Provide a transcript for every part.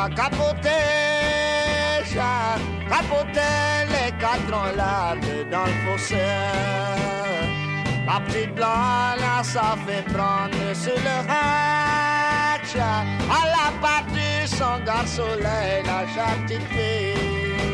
capotait les cadrans larges dans le fossé. La petite blonde, ça fait prendre sur le hatch. À la partie, son garçon soleil, la petite fille.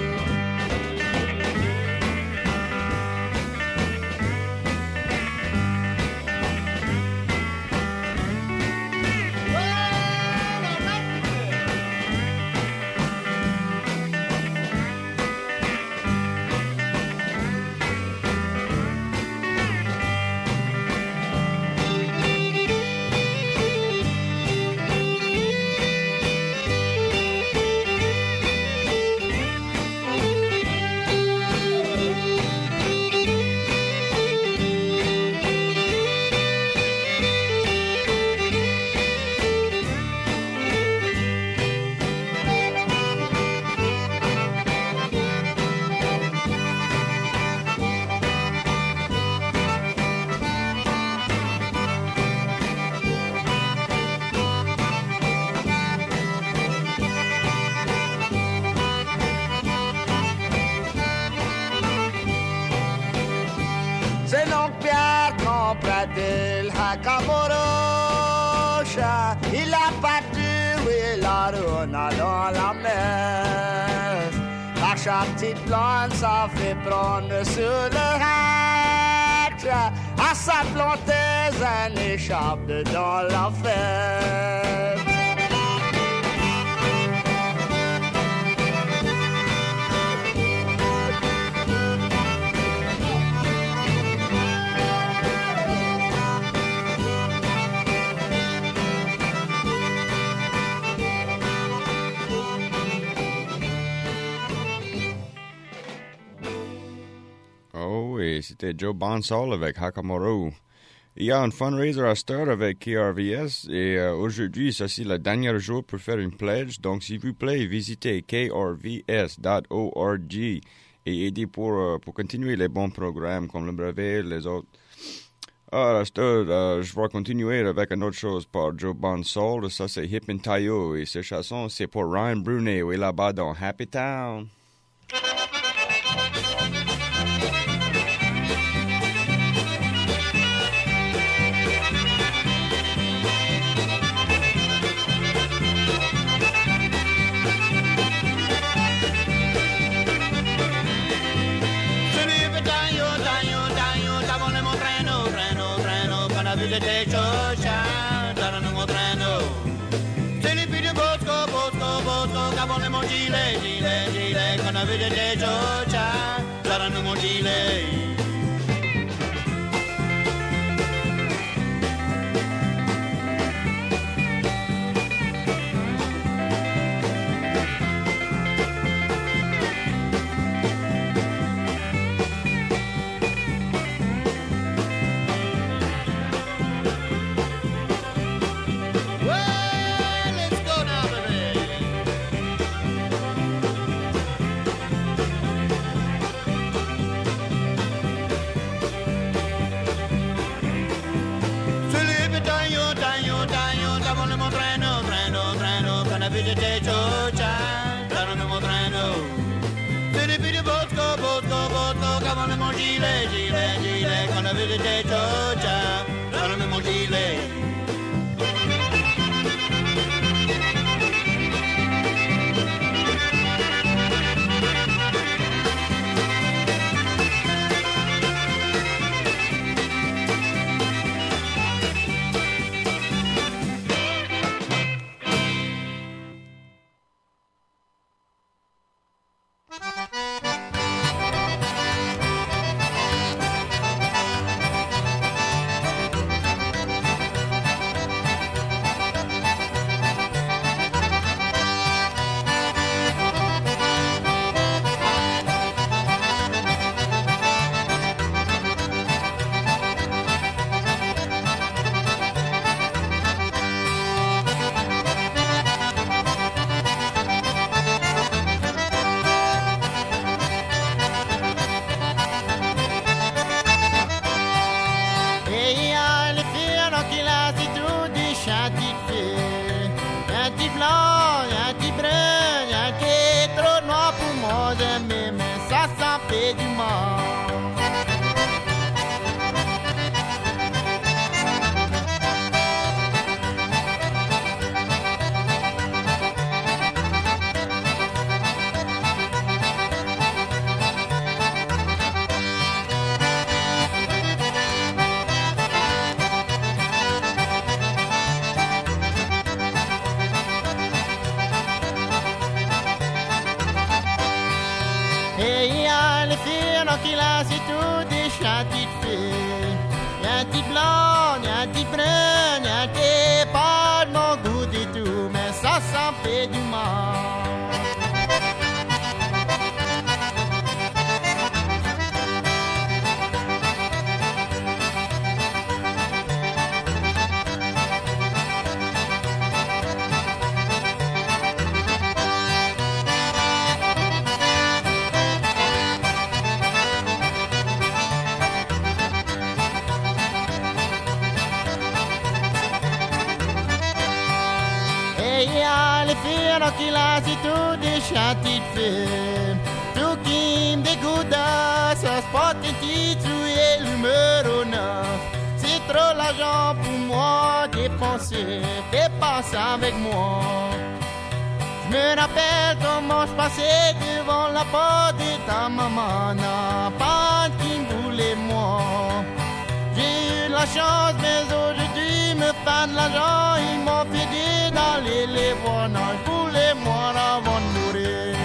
del Hacamorosha, il a battu la runa dans la mer. La petite blonde, ça fait prendre sur le hatch, à sa planteuse, un échappe dans la fête. Oh, et c'était Joe Bonsall avec Hackamoro. Il y a un fundraiser à Star avec KRVS et aujourd'hui, ça c'est le dernier jour pour faire une pledge. Donc, s'il vous plaît, visitez krvs.org et aidez pour continuer les bons programmes comme le brevet, les autres. À Star, je vais continuer avec une autre chose par Joe Bonsall. Ça, c'est Hip and Tayo et ces chansons, c'est pour Ryan Brunet, où il est là-bas dans Happy Town. De Georgia, daranno un treno. Se li pide Bosco, cavolo mo gile, con la vede de Georgia, daranno un gile. De Georgia, daranno un treno. Se li pide Bosco, cavolo mo gile, con la vede de Georgia, daranno un gile. tranquille, là, c'est tout des châtis de filles. Y'a un petit blanc, y'a un petit brun, y'a un petit pas de mon goût et tout, mais ça fait du mal. Qui là c'est tout des châtis de filles. Tout qui me dégoûte, ça se porte et tuer numéro 9. C'est trop l'argent pour moi dépenser, fais pas ça avec moi. Je me rappelle comment je passais devant la porte de ta maman, n'a pas qui me voulait moi. J'ai eu la chance, mais aujourd'hui me fan de l'argent, ils m'ont fait dire d'aller les voir, non, je voulais moi avant de mourir.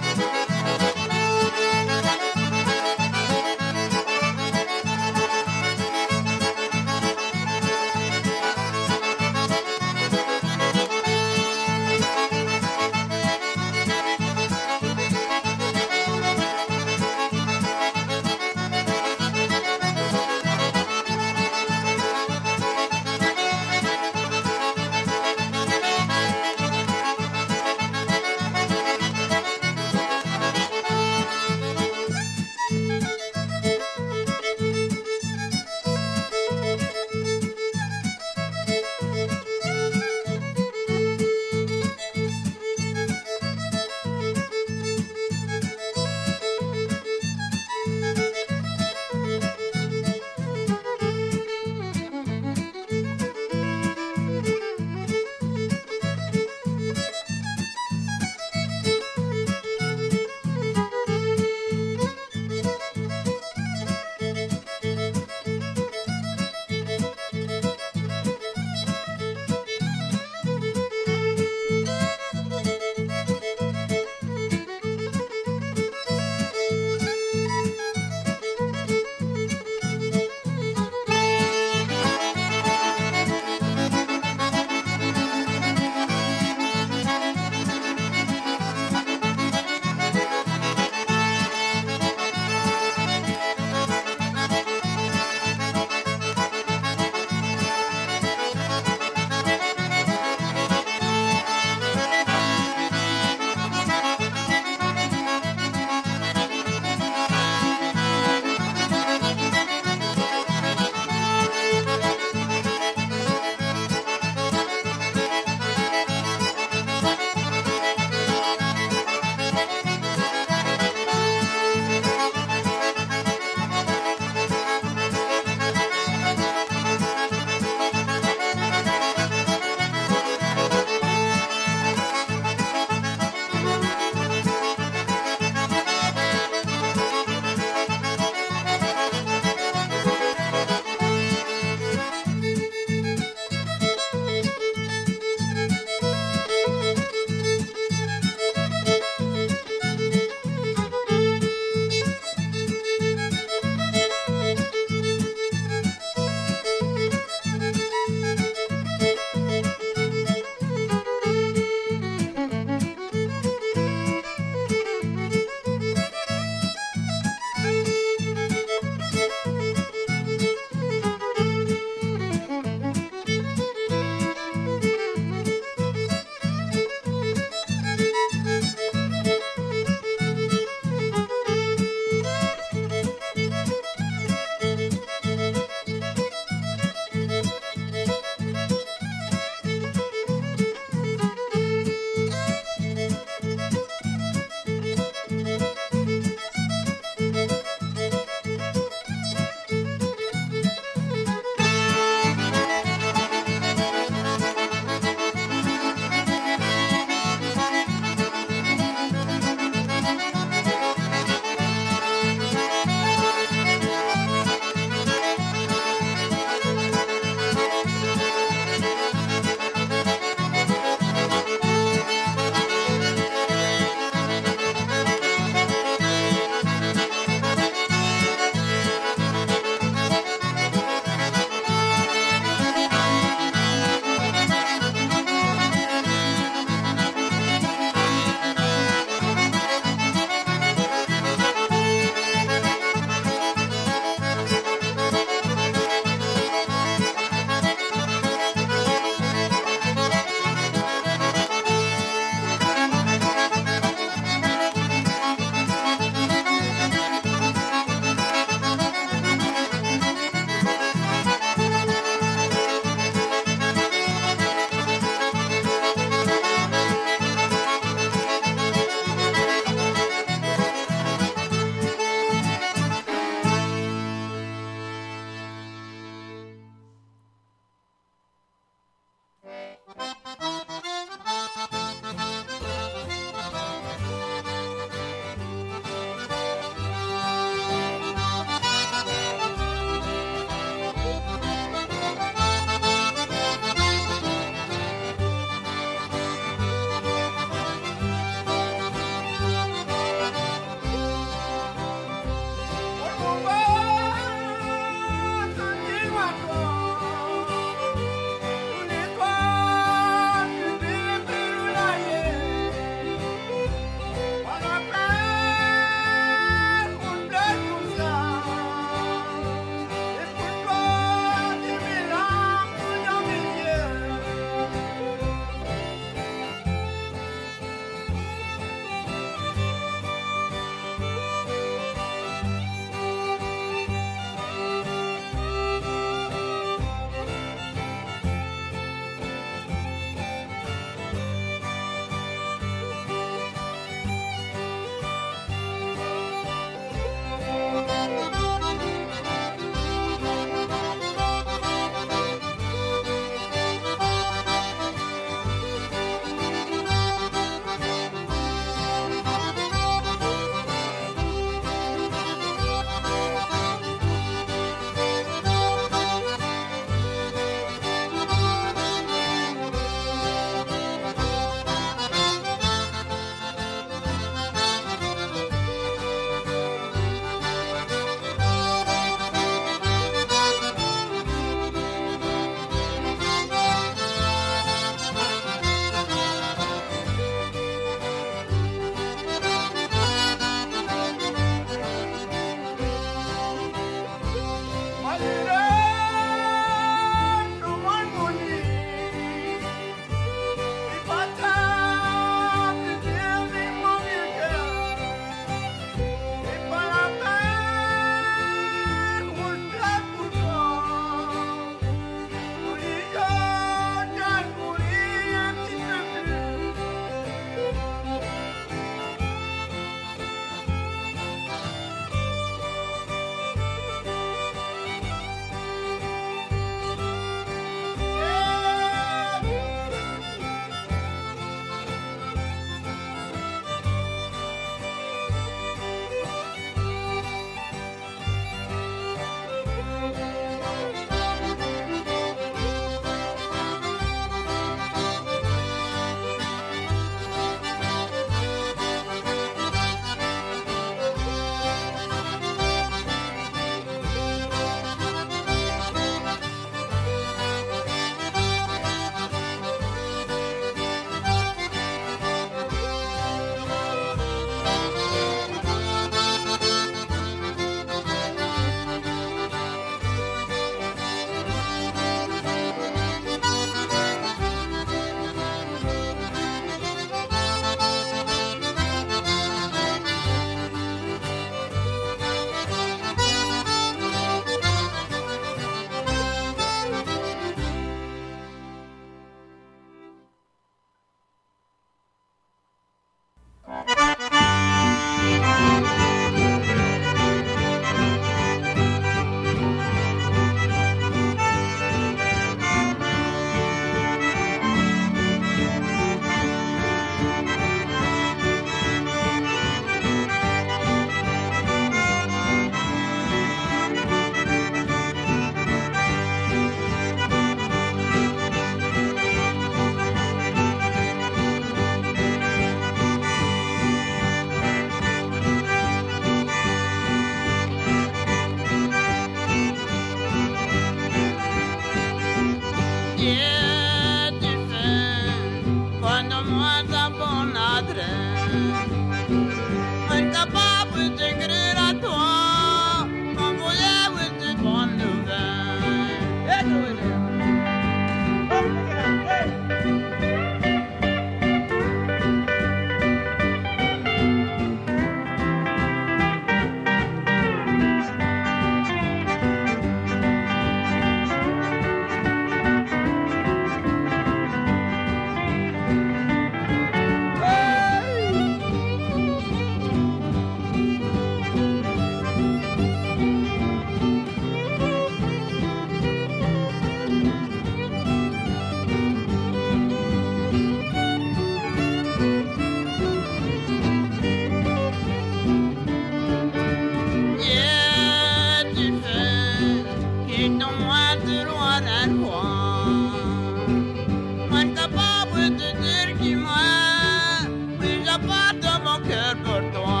dites-moi de loin à loin. Moi, capable de dire qui moi, puis j'apporte mon cœur pour toi.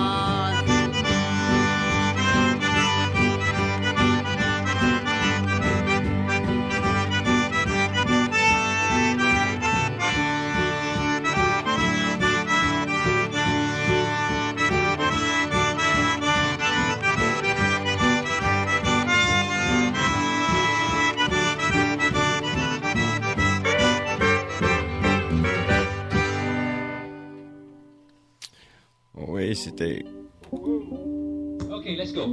Oui, c'était... Ok, let's go.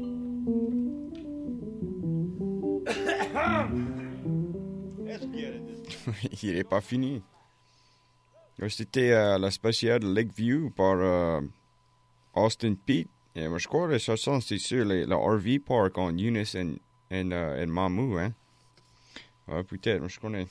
Il n'est pas fini. C'était la spéciale de Lakeview par Austin Pete. Et moi, je crois que la chanson, c'est sur le RV Park en Eunice et Mamou, hein? Peut-être, moi, je connais.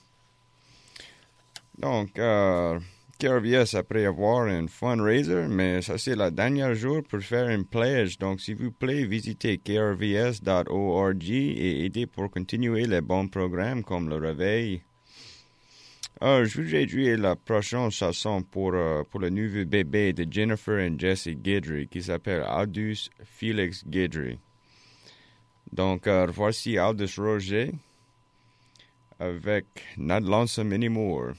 Donc, KRVS, après avoir un fundraiser, mais ça, c'est le dernier jour pour faire une pledge. Donc, s'il vous plaît, visitez krvs.org et aidez pour continuer les bons programmes comme le réveil. Je voudrais jouer la prochaine chanson pour le nouveau bébé de Jennifer et Jesse Guidry qui s'appelle Aldous Felix Guidry. Donc, voici Aldous Roger avec Not Lonesome Anymore.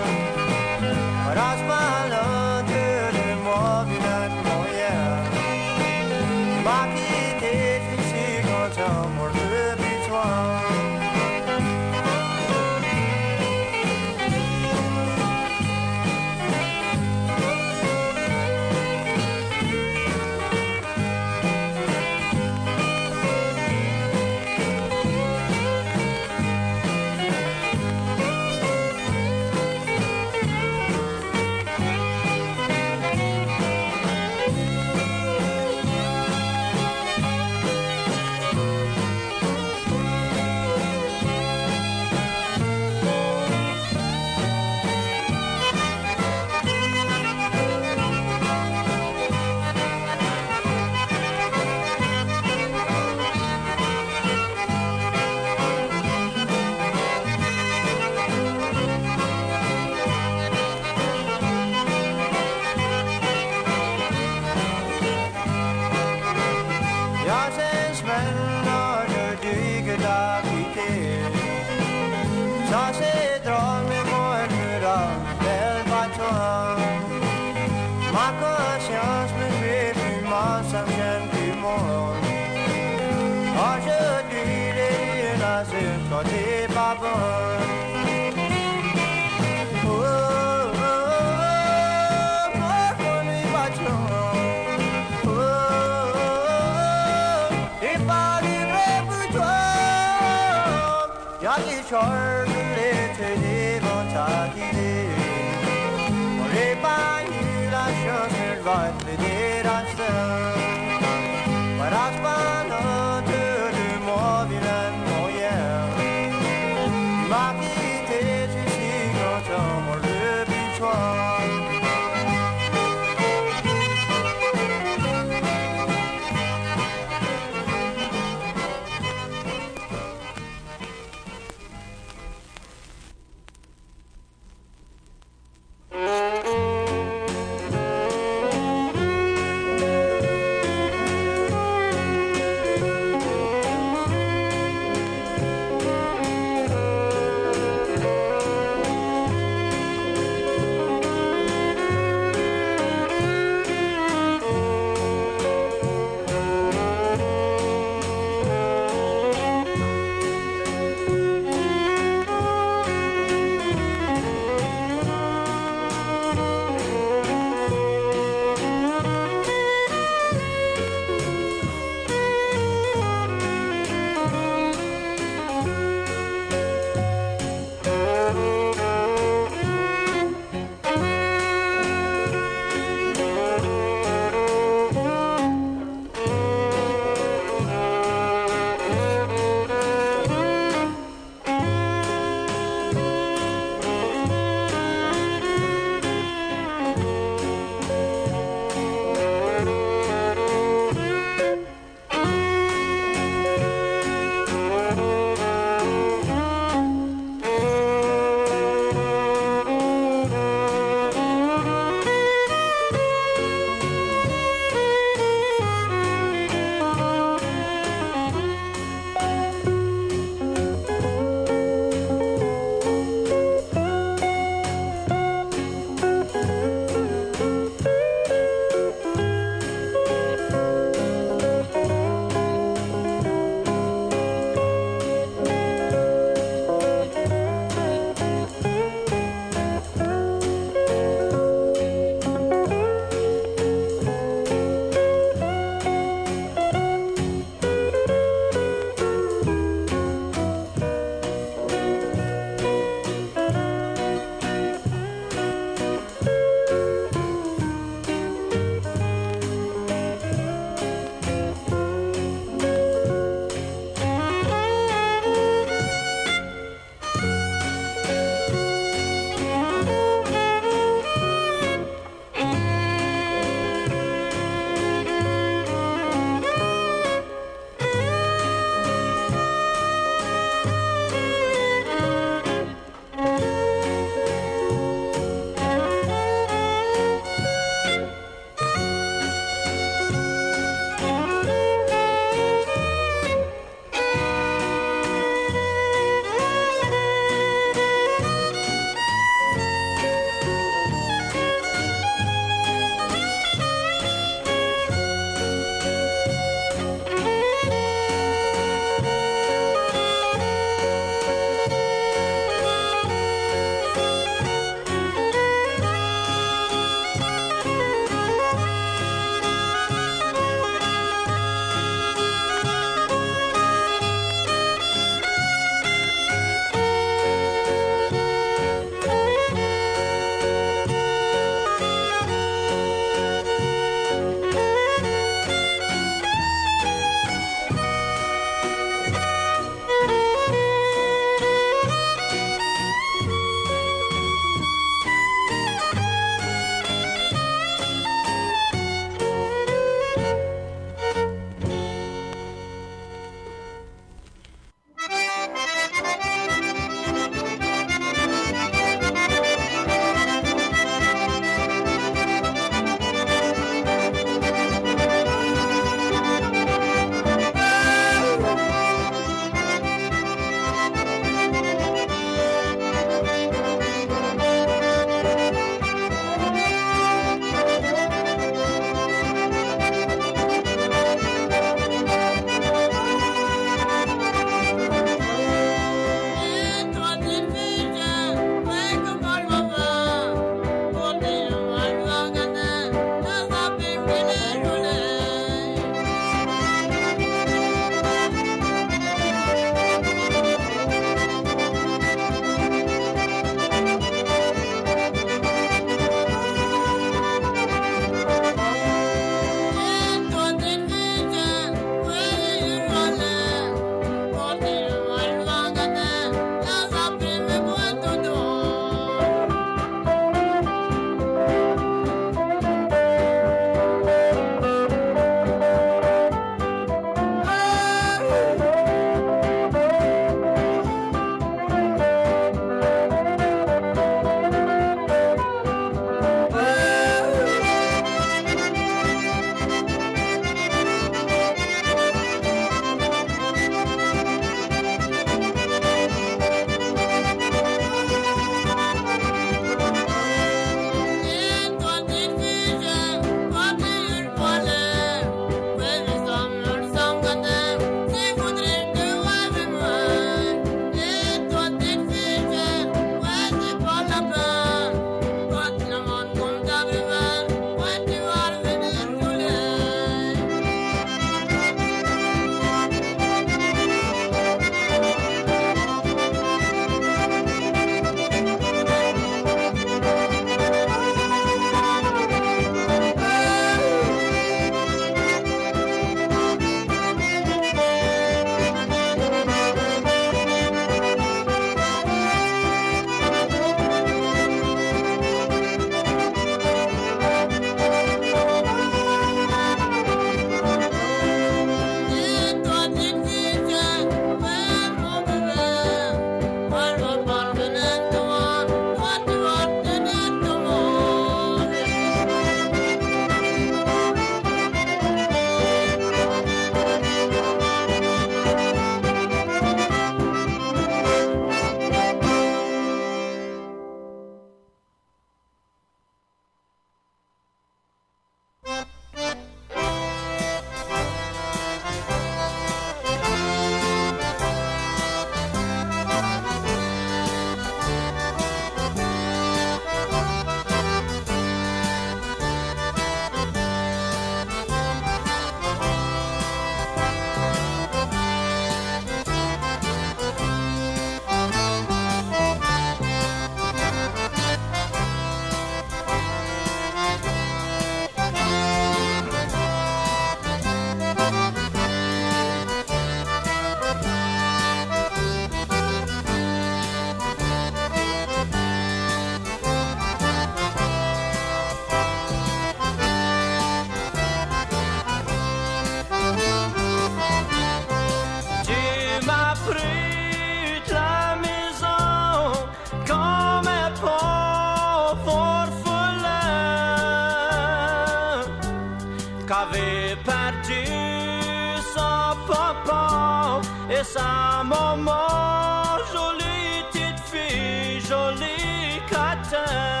qu'avait perdu son papa et sa maman, jolie petite fille, jolie catin.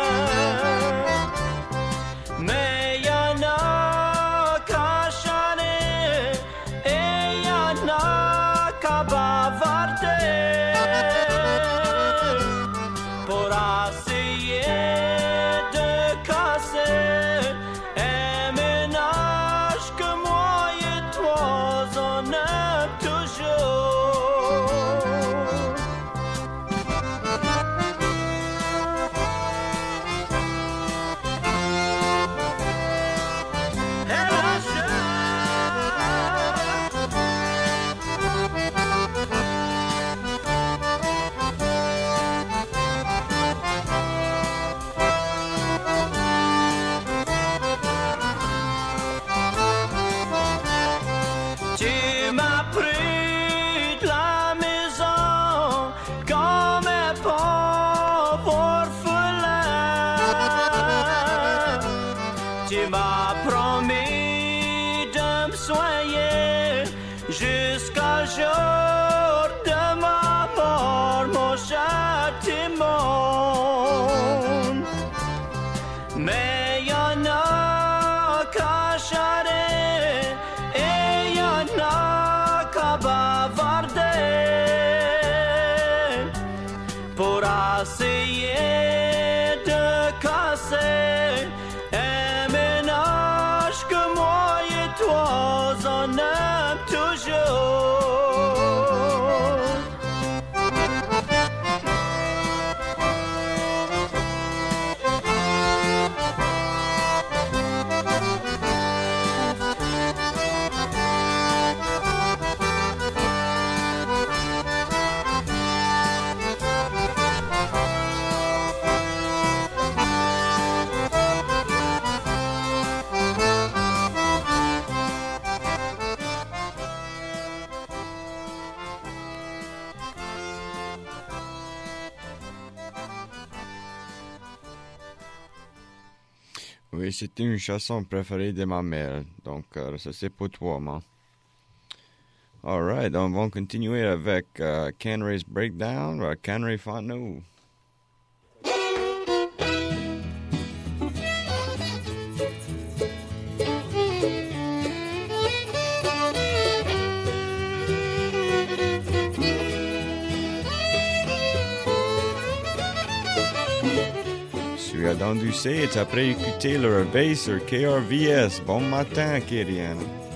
Mais y'en a qu'à chanter et y'en a qu'à bavarder pour essayer de casser un ménage que moi et toi on aime toujours. Tu m'as pris de la maison comme un pauvre orphelin. Tu m'as promis de me soigner jusqu'au jour de ma mort, mon cher Timon. Mais y'en a qu'à charrer et y'en a qu'à bavarder pour essayer de casser un ménage que moi et toi on aime toujours. Oui, c'était une chanson préférée de ma mère, donc ça c'est pour toi, man. Alright, on va continuer avec Cannery's Breakdown, Cannery Fontenot. Tu as entendu ça et après écouté le réveil sur KRVS. Bon matin, Kyrian.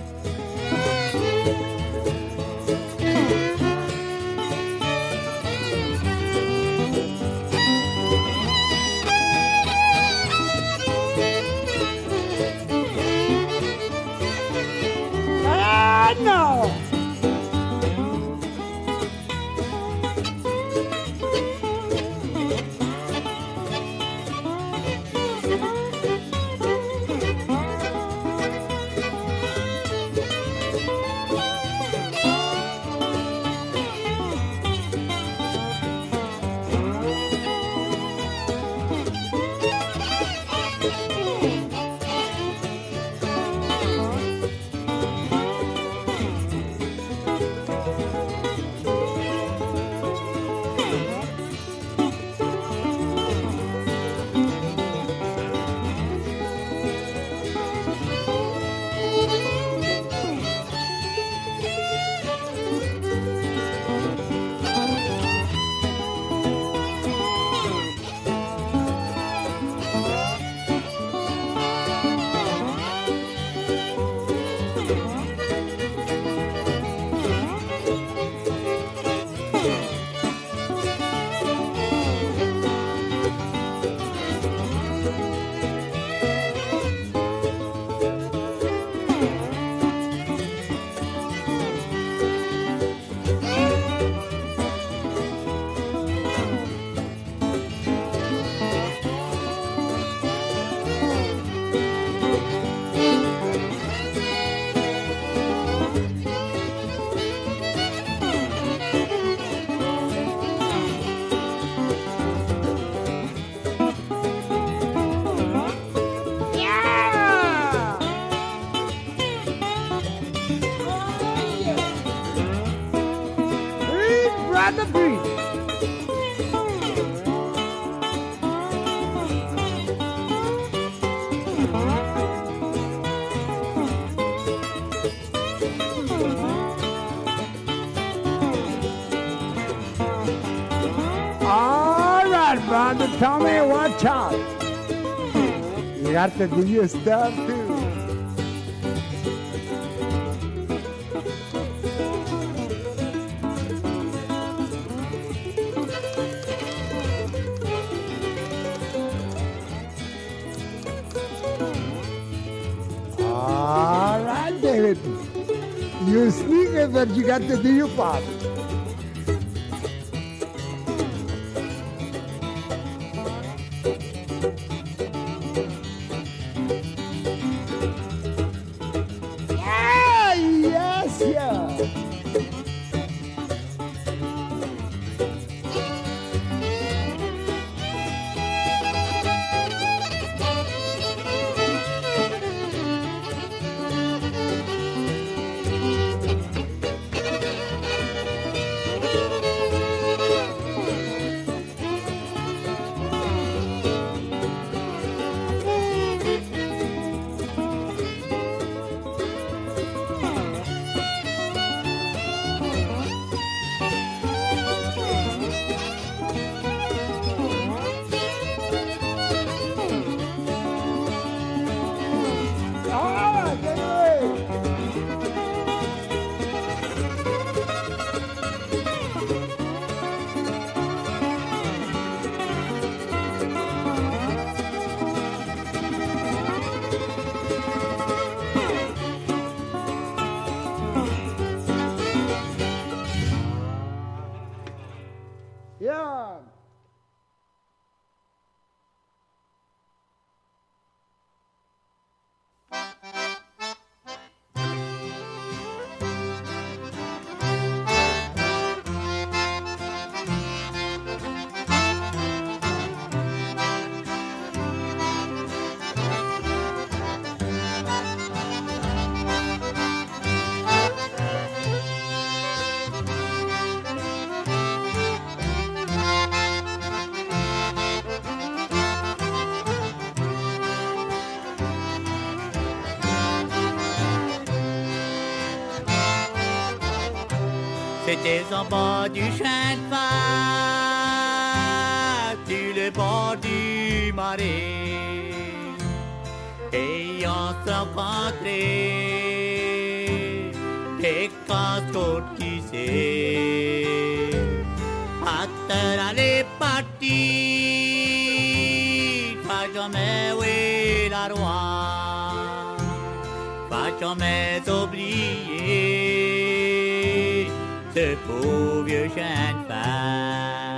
Ah non! brother Tommy, watch out. You got to do your stuff too. All right, David. You sneaker, but you got to do your part. Ah, yes, yeah. Yeah. C'était en bas du chemin de fer, sur le bord du marais, et on s'est rencontrés, et quand tu sais, après aller partir, pas jamais oui la roi, pas jamais oublier ce beau vieux chien de fer.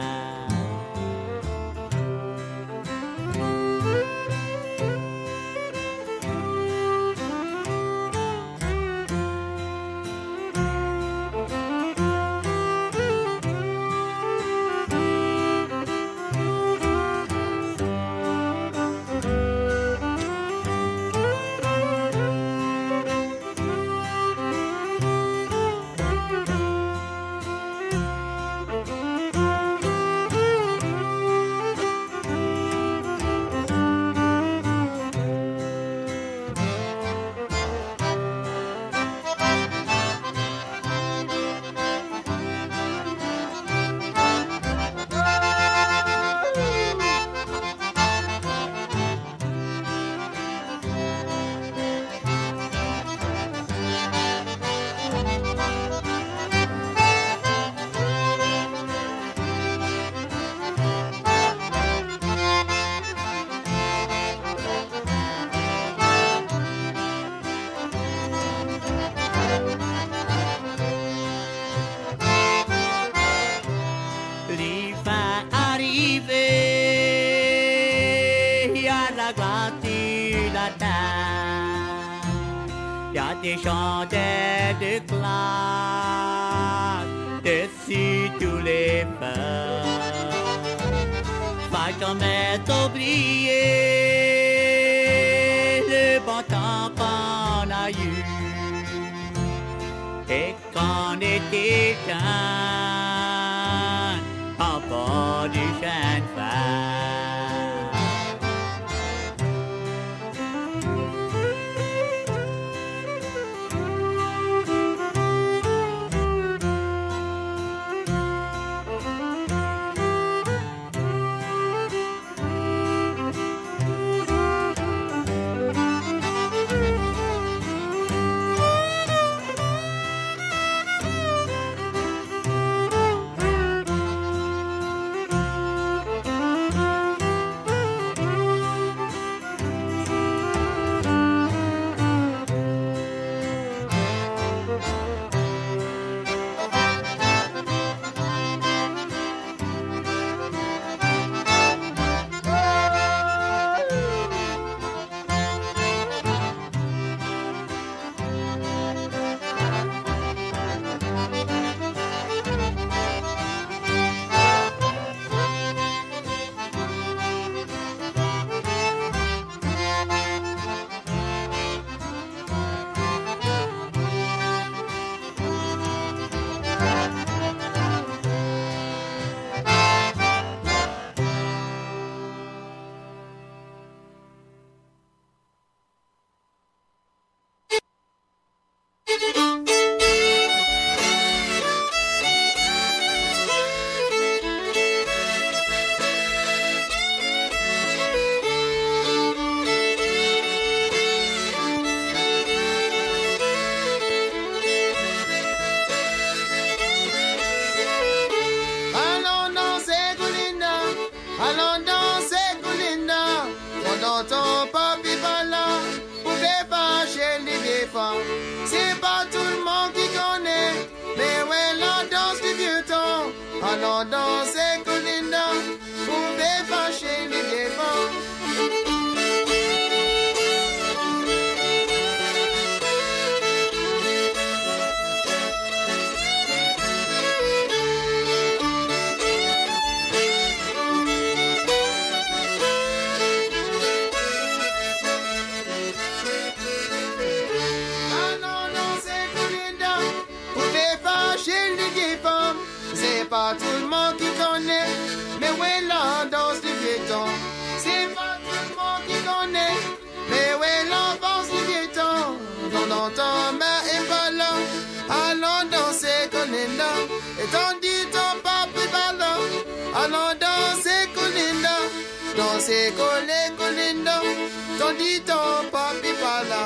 Des chandelles de glace dessus tous les feux. Pas jamais oublier le bon temps qu'on a eu et qu'on était jeunes en bord du chemin de fer. défend. C'est pas tout le monde qui connaît, mais ouais, la danse du vieux temps. Alors danser Colinda, pouvez fâcher les défends. Pas tout le monde qui connaît, mais ouais, la danse du vieux temps. C'est pas tout le monde qui connaît, mais ouais, la danse du vieux temps. Pendant ton mère est pas là, allons danser Colinda. Et tandis ton papa est pas là, allons danser Colinda. Danser Colinda, tandis ton papa est pas là.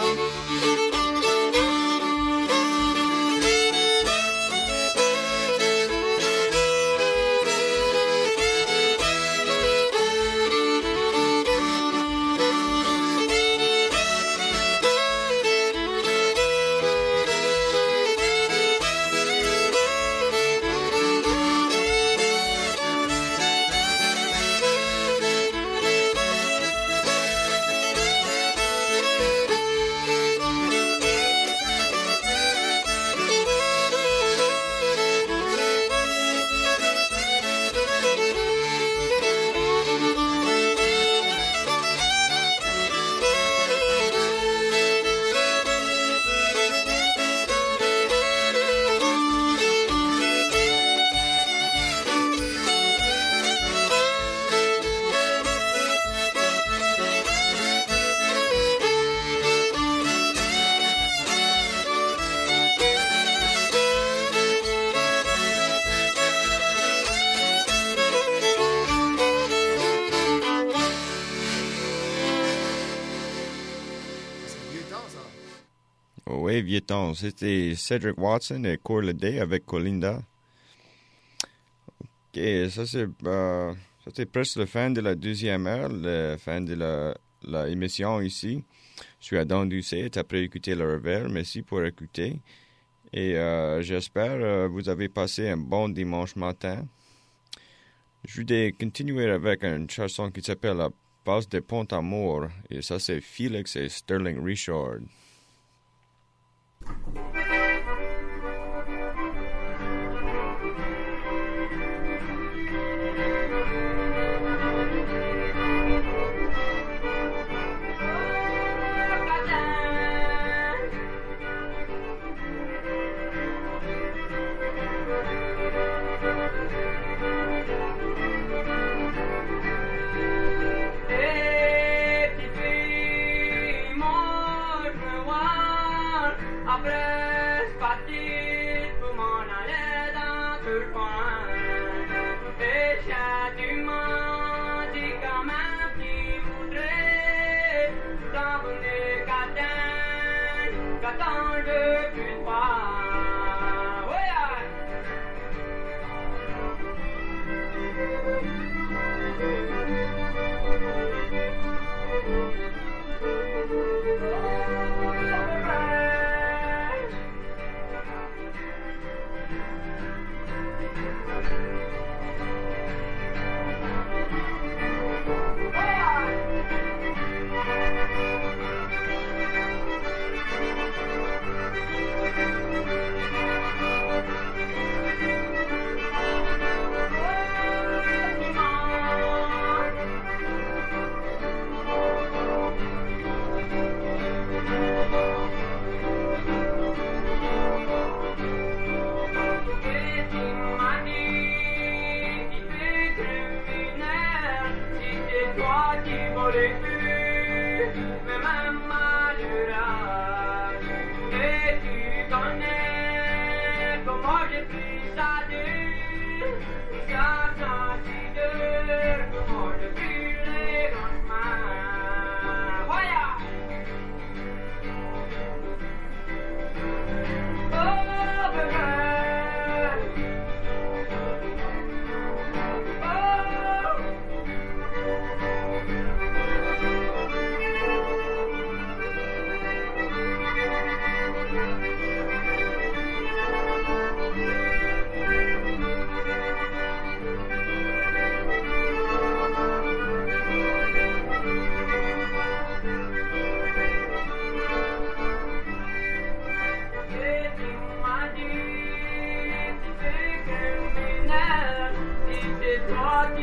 Oui, vieux temps. C'était Cedric Watson et Cor Le Day avec Colinda. Ok, ça c'est presque la fin de la deuxième heure, la fin de la émission ici. Je suis Adam Doucet, après écouter le revers. Merci pour écouter. Et j'espère vous avez passé un bon dimanche matin. Je vais continuer avec une chanson qui s'appelle La Passe des Ponts Amour. Et ça, c'est Félix et Sterling Richard.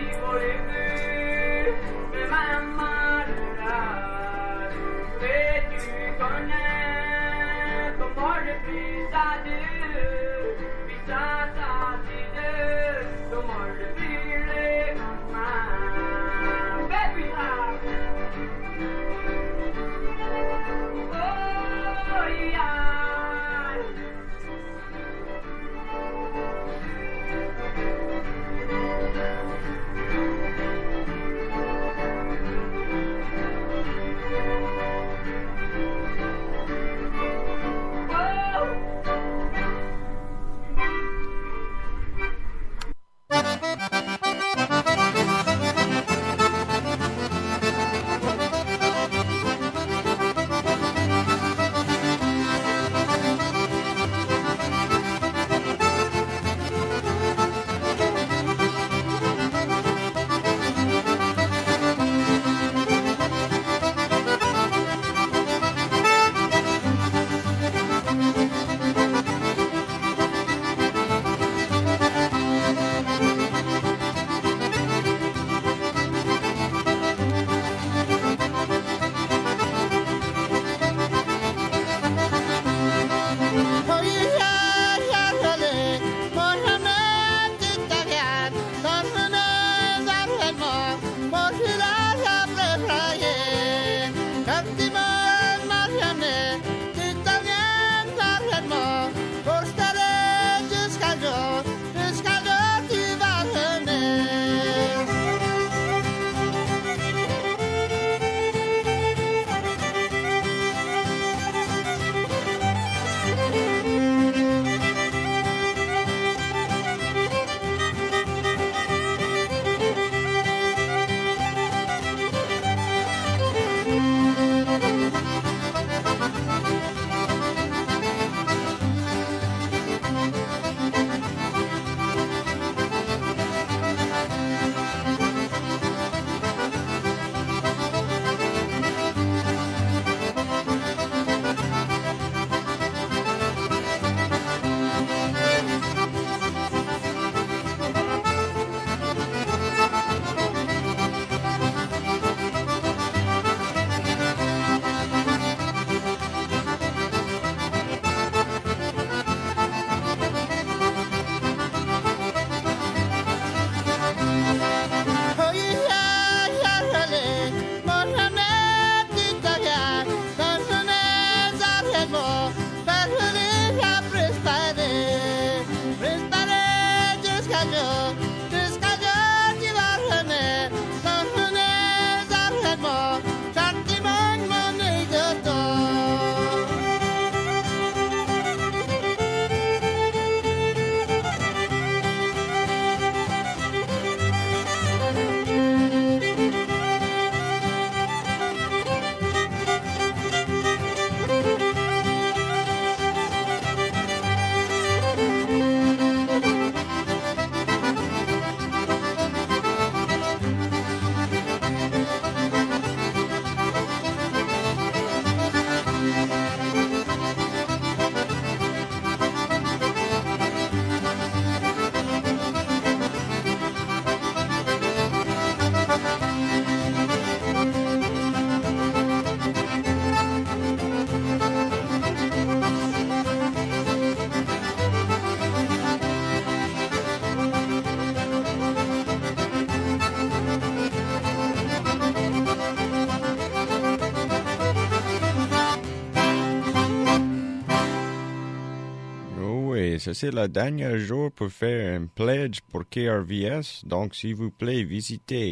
Ça, c'est le dernier jour pour faire un pledge pour KRVS. Donc, s'il vous plaît, visitez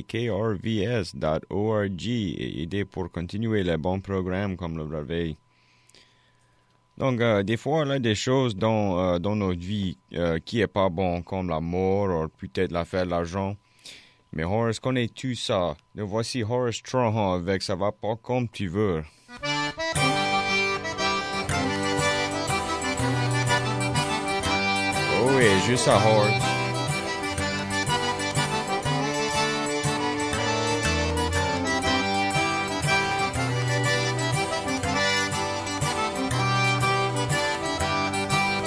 krvs.org et aidez pour continuer les bons programmes comme le Réveil. Donc, des fois, on a des choses dans notre vie qui est pas bon, comme la mort ou peut-être l'affaire de l'argent. Mais Horace connaît tout ça. Nous voici Horace Strahan avec « Ça va pas comme tu veux ». Oh oui, juste ça, Horace.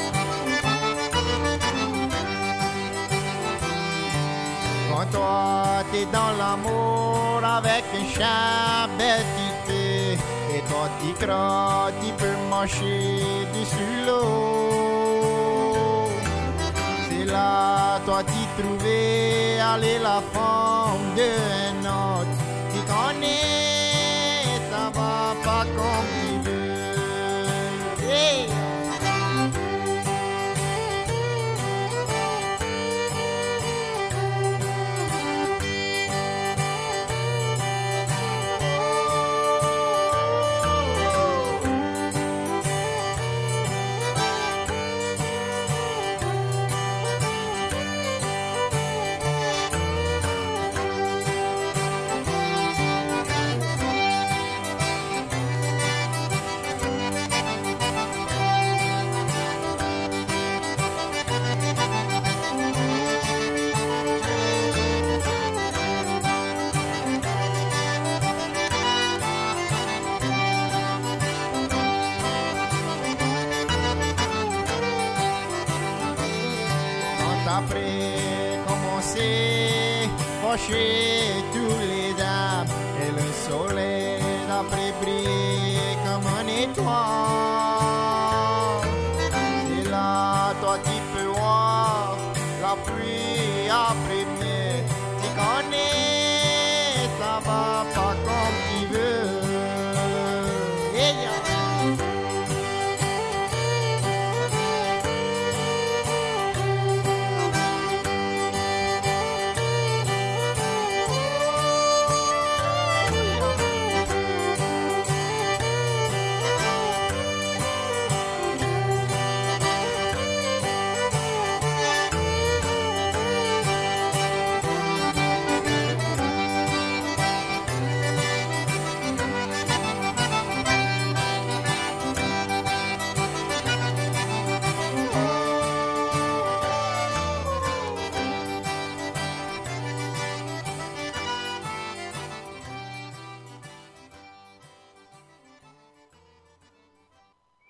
Quand toi t'es dans l'amour avec un chat bêtité. Et toi, t'y crois, tu peux marcher dessus l'eau. C'est là, toi, t'y trouver, aller la femme d'un autre. Tu connais, ça va pas comme tu veux. Hey! Après commencer, fâcher tous les dames et le soleil d'après briller comme un étoile. C'est là, toi tu peux voir la pluie après